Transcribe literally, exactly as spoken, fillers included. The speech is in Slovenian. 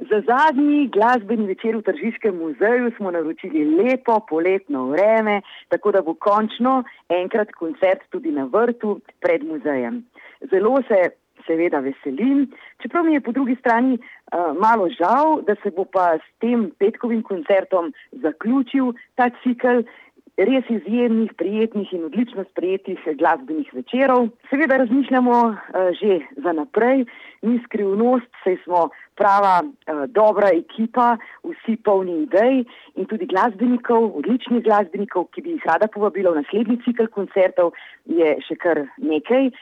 Za zadnji glasbeni večer v Tržiškem muzeju smo naročili lepo poletno vreme, tako da bo končno enkrat koncert tudi na vrtu pred muzejem. Zelo se seveda veselim, čeprav mi je po drugi strani uh, malo žal, da se bo pa s tem petkovim koncertom zaključil ta cikel res izjemnih, prijetnih in odlično sprejetih glasbenih večerov. Seveda razmišljamo uh, že za naprej, ni skrivnost, saj smo prava uh, dobra ekipa, vsi polni idej in tudi glasbenikov, odličnih glasbenikov, ki bi jih rada povabila v naslednji cikel koncertov, je še kar nekaj.